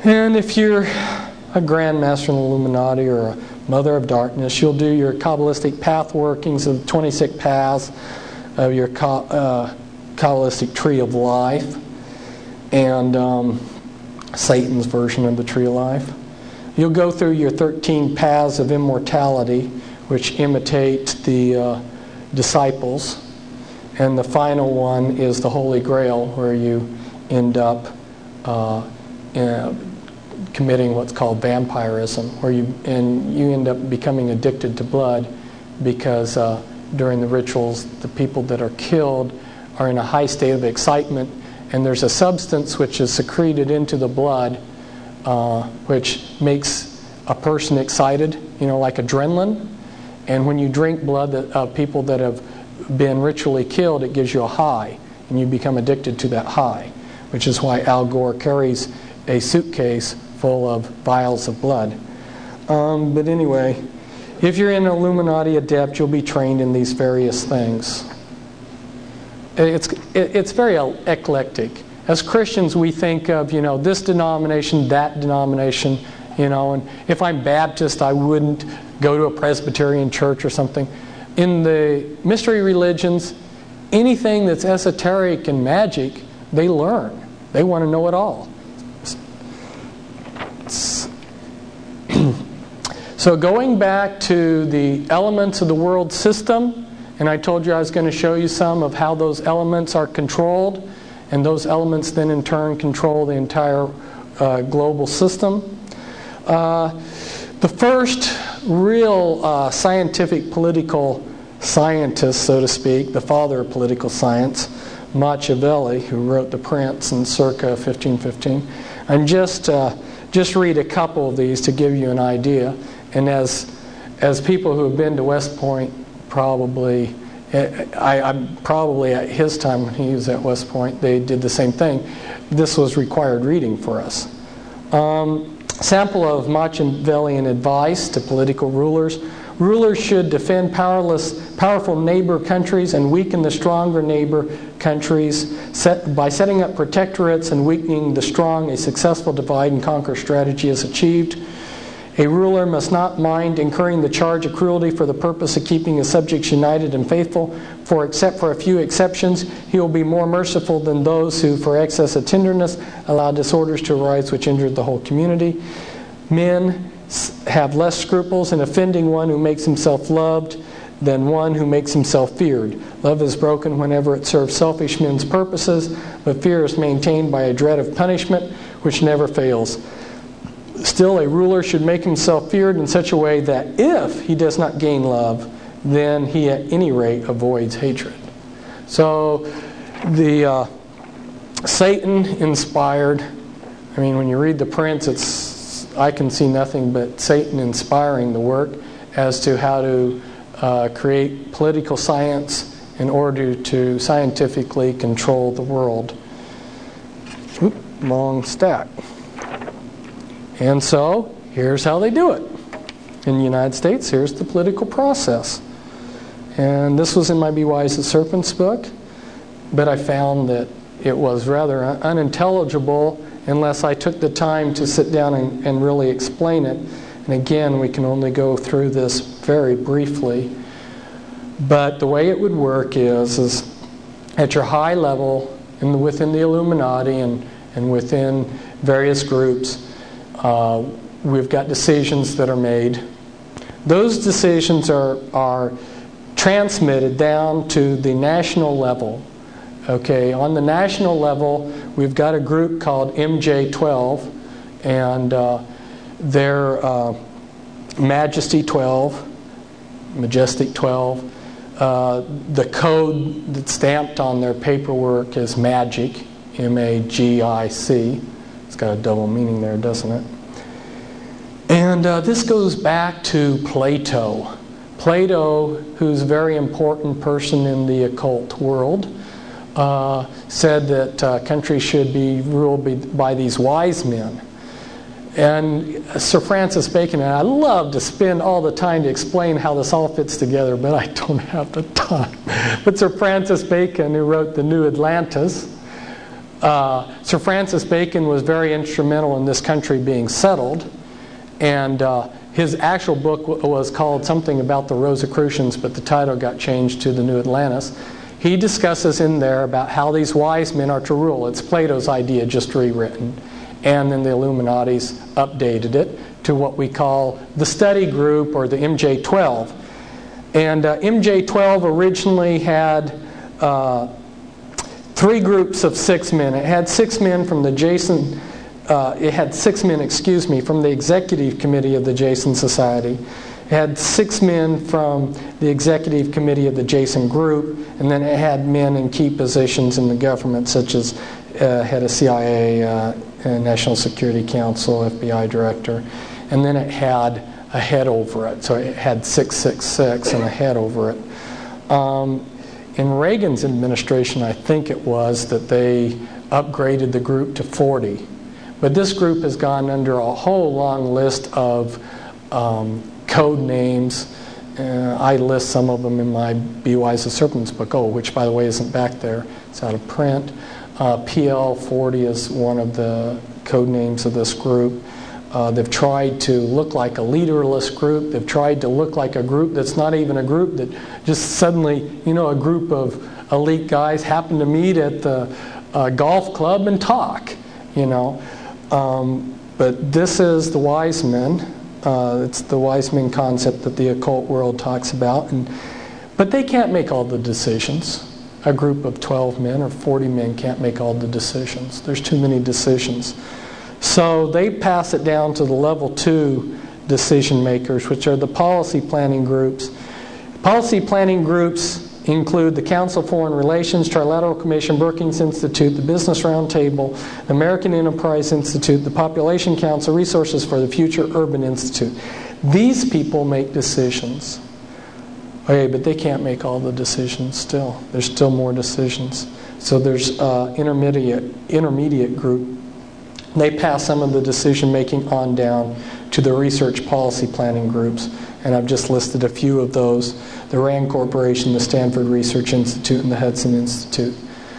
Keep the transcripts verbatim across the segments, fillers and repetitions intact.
And if you're a Grand Master in the Illuminati or a Mother of Darkness, you'll do your Kabbalistic path workings of the twenty-six paths of your uh, Kabbalistic Tree of Life and um, Satan's version of the Tree of Life. You'll go through your thirteen paths of immortality, which imitate the uh, disciples. And the final one is the Holy Grail, where you end up uh, in, committing what's called vampirism, where you and you end up becoming addicted to blood because uh, during the rituals, the people that are killed are in a high state of excitement, and there's a substance which is secreted into the blood, uh, which makes a person excited, you know, like adrenaline. And when you drink blood of uh, people that have been ritually killed, it gives you a high, and you become addicted to that high, which is why Al Gore carries a suitcase full of vials of blood. Um, but anyway, if you're an Illuminati adept, you'll be trained in these various things. It's it's very eclectic. As Christians, we think of, you know, this denomination, that denomination, you know, and if I'm Baptist, I wouldn't go to a Presbyterian church or something. In the mystery religions, anything that's esoteric and magic, they learn. They want to know it all. So going back to the elements of the world system, and I told you I was going to show you some of how those elements are controlled, and those elements then in turn control the entire uh, global system. Uh, the first real uh, scientific political scientist, so to speak, the father of political science, Machiavelli, who wrote The Prince in circa fifteen fifteen. And just uh, just read a couple of these to give you an idea. And as as people who have been to West Point probably, I, I'm probably at his time when he was at West Point, they did the same thing. This was required reading for us. Um, sample of Machiavellian advice to political rulers. Rulers should defend powerless, powerful neighbor countries and weaken the stronger neighbor countries. Set, by setting up protectorates and weakening the strong, a successful divide and conquer strategy is achieved. A ruler must not mind incurring the charge of cruelty for the purpose of keeping his subjects united and faithful, for except for a few exceptions, he will be more merciful than those who, for excess of tenderness, allow disorders to arise which injure the whole community. Men have less scruples in offending one who makes himself loved than one who makes himself feared. Love is broken whenever it serves selfish men's purposes, but fear is maintained by a dread of punishment which never fails. Still, a ruler should make himself feared in such a way that if he does not gain love, then he at any rate avoids hatred. So, the uh, Satan-inspired, I mean, when you read The Prince, it's I can see nothing but Satan inspiring the work as to how to uh, create political science in order to scientifically control the world. Oop, long stack. And so, here's how they do it. In the United States, here's the political process. And this was in my Be Wise as Serpents book, but I found that it was rather unintelligible unless I took the time to sit down and, and really explain it. And again, we can only go through this very briefly. But the way it would work is, is at your high level, in the, within the Illuminati and, and within various groups, uh, we've got decisions that are made. Those decisions are, are transmitted down to the national level. Okay, on the national level, we've got a group called M J twelve, and uh, they're uh, Majesty twelve, Majestic twelve. Uh, the code that's stamped on their paperwork is MAGIC, M A G I C. It's got a double meaning there, doesn't it? And uh, this goes back to Plato. Plato, who's a very important person in the occult world, Uh, said that uh, countries should be ruled by these wise men. And Sir Francis Bacon, and I love to spend all the time to explain how this all fits together, but I don't have the time. But Sir Francis Bacon, who wrote The New Atlantis, Uh, Sir Francis Bacon was very instrumental in this country being settled, and uh, his actual book w- was called something about the Rosicrucians, but the title got changed to the New Atlantis. He discusses in there about how these wise men are to rule. It's Plato's idea just rewritten, and then the Illuminati's updated it to what we call the study group, or the M J twelve. And uh, M J twelve originally had uh, three groups of six men. It had six men from the Jason, uh, it had six men, excuse me, from the executive committee of the Jason Society. It had six men from the executive committee of the Jason Group, and then it had men in key positions in the government, such as uh, head of C I A, uh, National Security Council, F B I director, and then it had a head over it. So it had six six six and a head over it. Um, in Reagan's administration, I think it was, that they upgraded the group to forty. But this group has gone under a whole long list of um, code names. Uh, I list some of them in my Be Wise as Serpents book, oh, which, by the way, isn't back there. It's out of print. Uh, P L forty is one of the code names of this group. Uh, they've tried to look like a leaderless group. They've tried to look like a group that's not even a group, that just suddenly, you know, a group of elite guys happen to meet at the uh, golf club and talk, you know. Um, but this is the wise men. Uh, it's the wise men concept that the occult world talks about. And, but they can't make all the decisions. A group of twelve men or forty men can't make all the decisions. There's too many decisions. So they pass it down to the level two decision makers, which are the policy planning groups. Policy planning groups include the Council of Foreign Relations, Trilateral Commission, Brookings Institute, the Business Roundtable, the American Enterprise Institute, the Population Council, Resources for the Future, Urban Institute. These people make decisions. Okay, but they can't make all the decisions still. There's still more decisions. So there's uh, intermediate intermediate group. They pass some of the decision-making on down to the research policy planning groups. And I've just listed a few of those. The RAND Corporation, the Stanford Research Institute, and the Hudson Institute.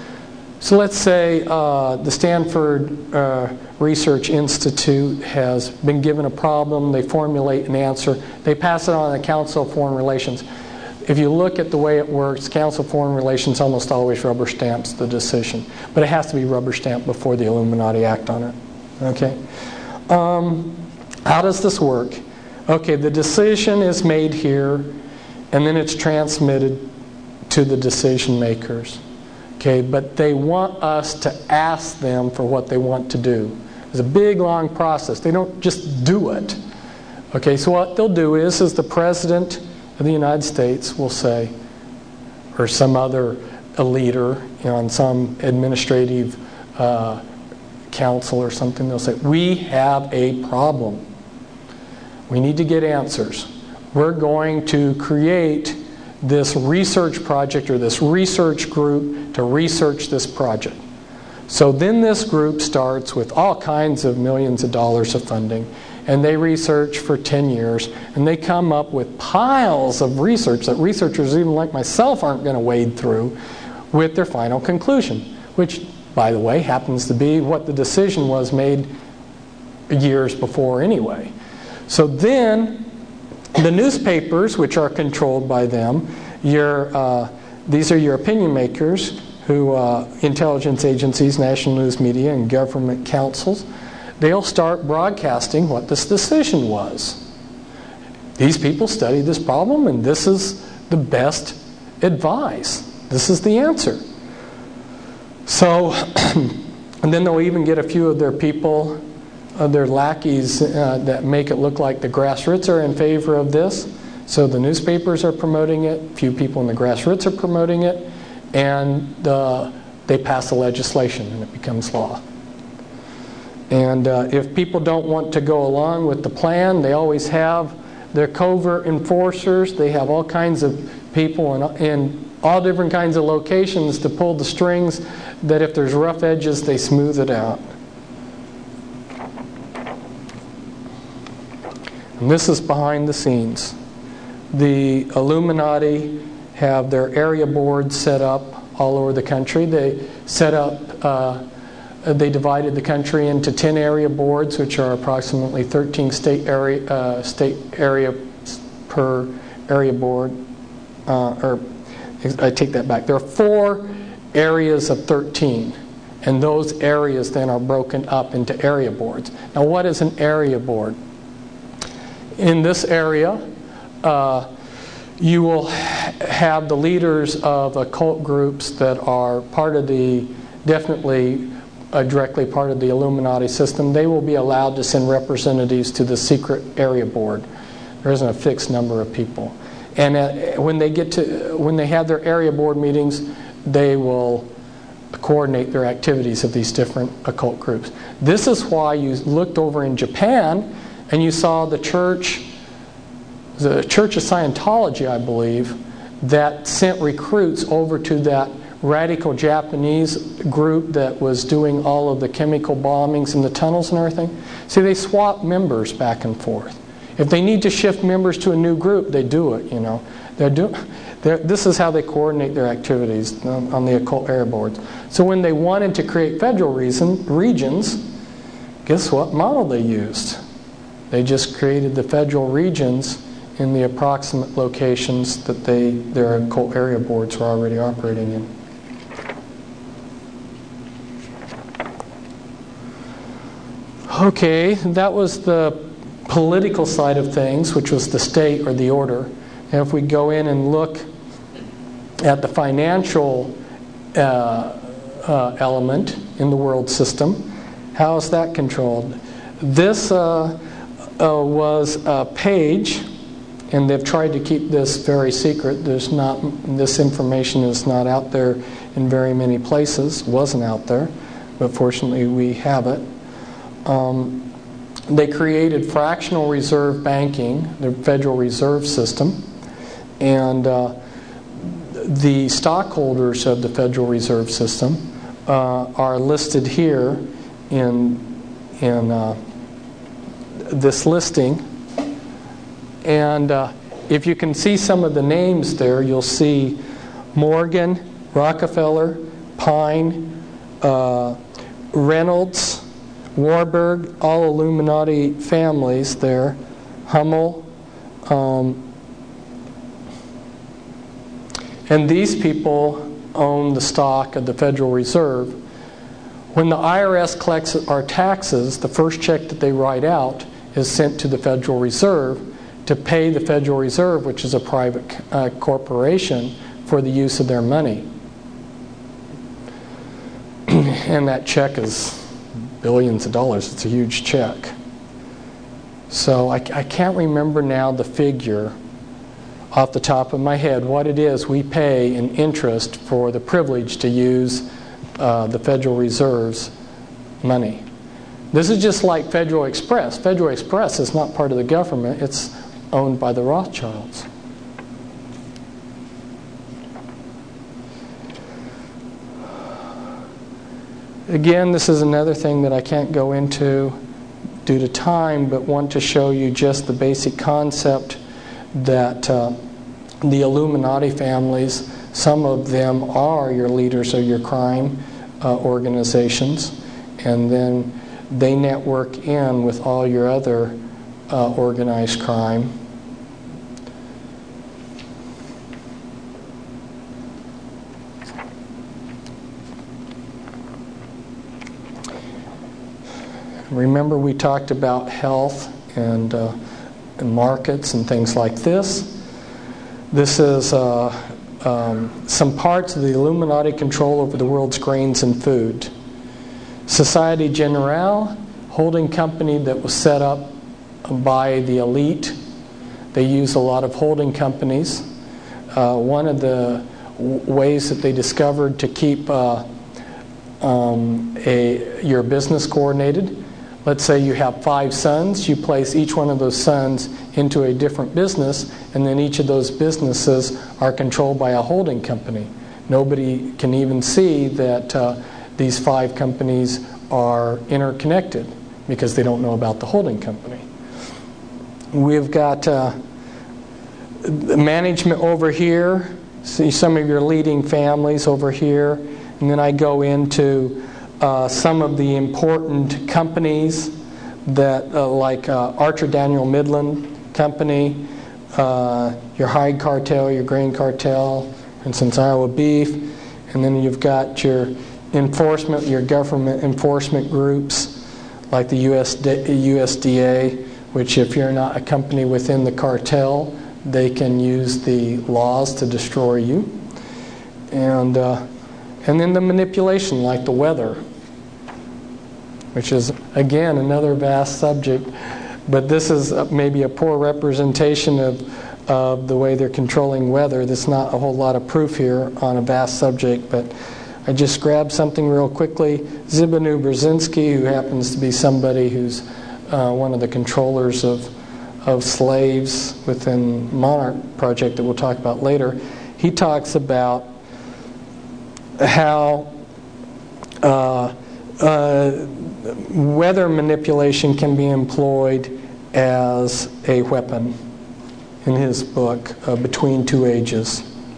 So let's say uh, the Stanford uh, Research Institute has been given a problem. They formulate an answer. They pass it on to the Council of Foreign Relations. If you look at the way it works, Council of Foreign Relations almost always rubber stamps the decision. But it has to be rubber stamped before the Illuminati act on it. Okay? Um, how does this work? Okay, the decision is made here, and then it's transmitted to the decision makers. Okay, but they want us to ask them for what they want to do. It's a big, long process. They don't just do it. Okay, so what they'll do is, is the President of the United States will say, or some other a leader, you know, on some administrative uh, council or something, they'll say, we have a problem. We need to get answers. We're going to create this research project or this research group to research this project. So then this group starts with all kinds of millions of dollars of funding, and they research for ten years, and they come up with piles of research that researchers even like myself aren't going to wade through with their final conclusion, which, by the way, happens to be what the decision was made years before anyway. So then the newspapers, which are controlled by them, your uh, these are your opinion makers, who uh, intelligence agencies, national news media, and government councils, they'll start broadcasting what this decision was. These people studied this problem, and this is the best advice. This is the answer. So, and then they'll even get a few of their people, uh, their lackeys, uh, that make it look like the grassroots are in favor of this. So the newspapers are promoting it, a few people in the grassroots are promoting it, and uh, they pass the legislation and it becomes law. And uh, if people don't want to go along with the plan, they always have their covert enforcers. They have all kinds of people in, in all different kinds of locations to pull the strings, that if there's rough edges, they smooth it out. And this is behind the scenes. The Illuminati have their area boards set up all over the country. They set up uh, uh, they divided the country into ten area boards, which are approximately thirteen state area uh, state area per area board. Uh, or I take that back. There are four areas of thirteen, and those areas then are broken up into area boards. Now, what is an area board? In this area, uh, you will have the leaders of occult groups that are part of the, definitely uh, directly part of the Illuminati system. They will be allowed to send representatives to the secret area board. There isn't a fixed number of people. And uh, when they get to, when they have their area board meetings, they will coordinate their activities of these different occult groups. This is why you looked over in Japan and you saw the church, the Church of Scientology, I believe, that sent recruits over to that radical Japanese group that was doing all of the chemical bombings in the tunnels and everything. See, they swap members back and forth. If they need to shift members to a new group, they do it, you know. They're do, they're, this is how they coordinate their activities on, on the occult area boards. So when they wanted to create federal reason, regions, guess what model they used? They just created the federal regions in the approximate locations that they their occult area boards were already operating in. Okay, that was the political side of things, which was the state or the order. And if we go in and look at the financial uh, uh, element in the world system, how is that controlled? This uh, uh, was a page, and they've tried to keep this very secret. There's not, this information is not out there in very many places. Wasn't out there, but fortunately we have it. Um, They created fractional reserve banking, the Federal Reserve System, and uh, the stockholders of the Federal Reserve System uh, are listed here in in uh, this listing. And uh, if you can see some of the names there, you'll see Morgan, Rockefeller, Pine, uh, Reynolds, Warburg, all Illuminati families there, Hummel, um, and these people own the stock of the Federal Reserve. When the I R S collects our taxes, the first check that they write out is sent to the Federal Reserve to pay the Federal Reserve, which is a private uh, corporation, for the use of their money. And that check is billions of dollars. It's a huge check. So I, I can't remember now the figure off the top of my head what it is we pay in interest for the privilege to use uh, the Federal Reserve's money. This is just like Federal Express. Federal Express is not part of the government. It's owned by the Rothschilds. Again, this is another thing that I can't go into due to time, but want to show you just the basic concept that uh, the Illuminati families, some of them are your leaders of your crime uh, organizations, and then they network in with all your other uh, organized crime. Remember, we talked about health and, uh, and markets and things like this. This is uh, um, some parts of the Illuminati control over the world's grains and food. Societe Generale, holding company that was set up by the elite. They use a lot of holding companies. Uh, one of the w- ways that they discovered to keep uh, um, a, your business coordinated, let's say you have five sons, you place each one of those sons into a different business, and then each of those businesses are controlled by a holding company. Nobody can even see that uh, these five companies are interconnected because they don't know about the holding company. We've got uh, management over here, see some of your leading families over here, and then I go into uh, some of the important companies that, uh, like uh, Archer Daniel Midland Company, uh, your hide cartel, your grain cartel, for instance, Iowa Beef, and then you've got your enforcement, your government enforcement groups, like the U S D A, which if you're not a company within the cartel, they can use the laws to destroy you. And uh, and then the manipulation, like the weather, which is, again, another vast subject. But this is maybe a poor representation of, of the way they're controlling weather. There's not a whole lot of proof here on a vast subject, but I just grabbed something real quickly. Zbigniew Brzezinski, who happens to be somebody who's uh, one of the controllers of, of slaves within Monarch Project that we'll talk about later, he talks about how uh, uh, weather manipulation can be employed as a weapon in his book, uh, Between Two Ages.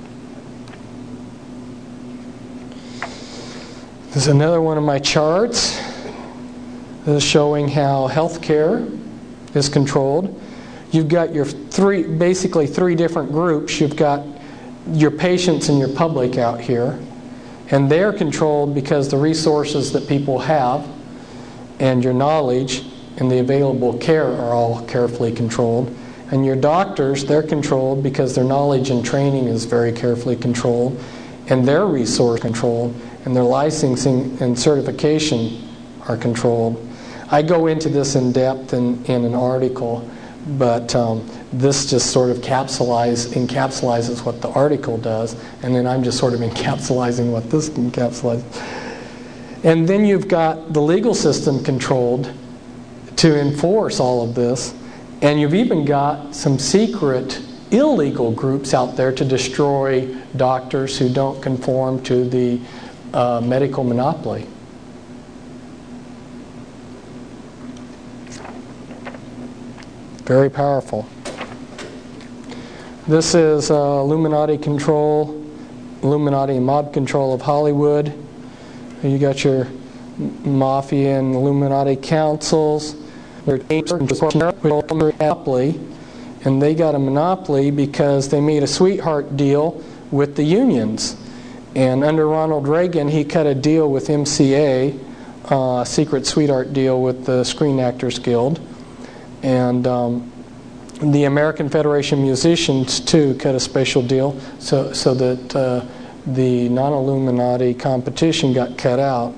There's another one of my charts. This is showing how healthcare is controlled. You've got your three, basically three different groups. You've got your patients and your public out here. And they're controlled because the resources that people have and your knowledge and the available care are all carefully controlled. And your doctors, they're controlled because their knowledge and training is very carefully controlled, and their resource controlled, and their licensing and certification are controlled. I go into this in depth in, in an article, but um, this just sort of capsulizes, encapsulizes what the article does, and then I'm just sort of encapsulizing what this encapsulates. And then you've got the legal system controlled to enforce all of this, and you've even got some secret illegal groups out there to destroy doctors who don't conform to the uh, medical monopoly. Very powerful. This is uh, Illuminati control, Illuminati mob control of Hollywood. You got your mafia and Illuminati councils. They're monopoly, and they got a monopoly because they made a sweetheart deal with the unions. And under Ronald Reagan, he cut a deal with M C A, a uh, secret sweetheart deal with the Screen Actors Guild. And um, the American Federation of Musicians, too, cut a special deal so, so that uh, the non-Illuminati competition got cut out.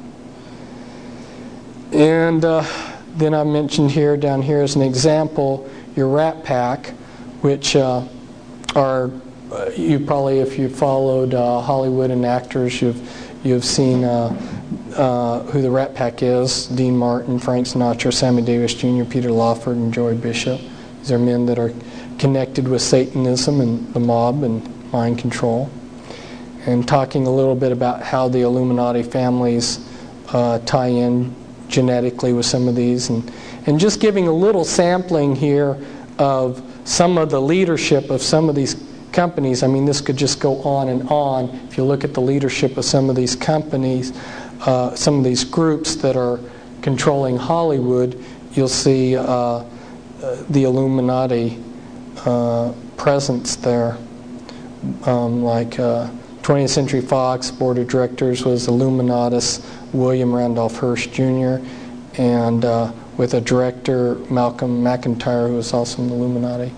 And uh, then I mentioned here, down here as an example, your Rat Pack, which uh, are, uh, you probably, if you followed uh, Hollywood and actors, you've, you've seen uh, uh, who the Rat Pack is: Dean Martin, Frank Sinatra, Sammy Davis Junior, Peter Lawford, and Joey Bishop. These are men that are connected with Satanism and the mob and mind control. And talking a little bit about how the Illuminati families uh, tie in genetically with some of these, and, and just giving a little sampling here of some of the leadership of some of these companies. I mean, this could just go on and on. If you look at the leadership of some of these companies, uh, some of these groups that are controlling Hollywood, you'll see uh, uh, the Illuminati uh, presence there. Um, like uh, twentieth Century Fox Board of Directors was Illuminatus William Randolph Hearst Junior, and uh, with a director, Malcolm McIntyre, who was also in the Illuminati.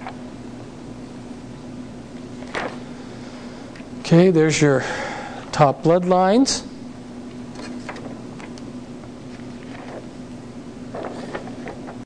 Okay, there's your top bloodlines.